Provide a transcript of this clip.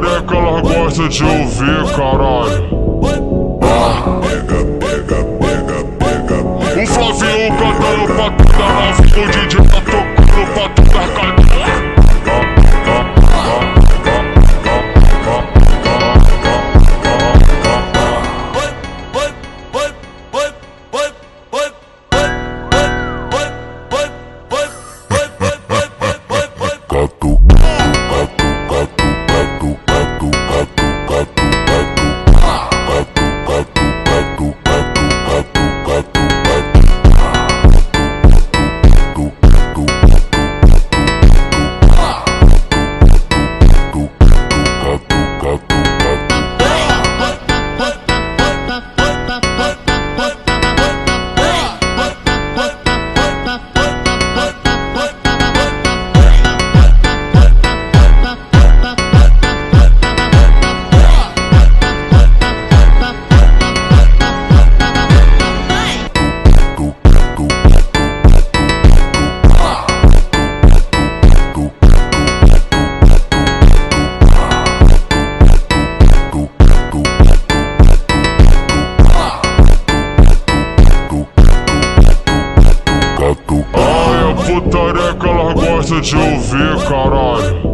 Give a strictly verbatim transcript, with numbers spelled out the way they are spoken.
putareca elas gostam de ouvir, caralho. Pega, pega, pega, pega. O Flavinho cantando pra toda nova, o D J tá tocando pra toda cadeia. Ai, a putareca elas gostam de ouvir, caralho.